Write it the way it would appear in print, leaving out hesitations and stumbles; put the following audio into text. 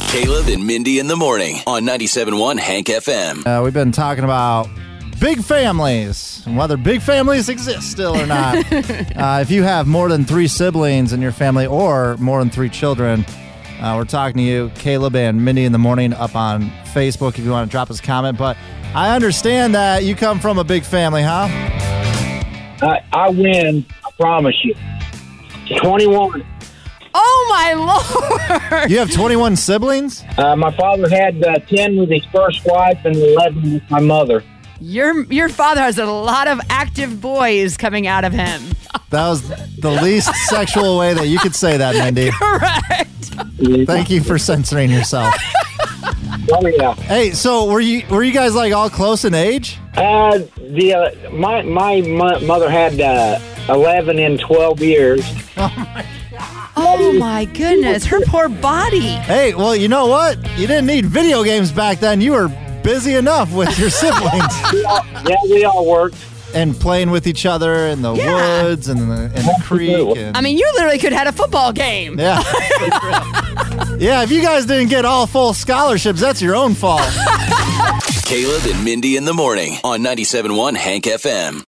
Caleb and Mindy in the morning on 97.1 Hank FM. We've been talking about big families and whether big families exist still or not. If you have more than 3 siblings in your family or more than 3 children, we're talking to you, Caleb and Mindy in the morning, up on Facebook if you want to drop us a comment. But I understand that you come from a big family, huh? I win, I promise you. 21. Oh, my Lord. You have 21 siblings? My father had 10 with his first wife and 11 with my mother. Your father has a lot of active boys coming out of him. That was the least sexual way that you could say that, Mindy. Correct. Thank you for censoring yourself. Oh, yeah. Hey, so were you guys like all close in age? My mother had 11 and 12 years. Oh, my goodness. Her poor body. Hey, well, you know what? You didn't need video games back then. You were busy enough with your siblings. We all worked. And playing with each other in the woods and the creek. And, I mean, you literally could have had a football game. Yeah. Yeah, if you guys didn't get all full scholarships, that's your own fault. Caleb and Mindy in the morning on 97.1 Hank FM.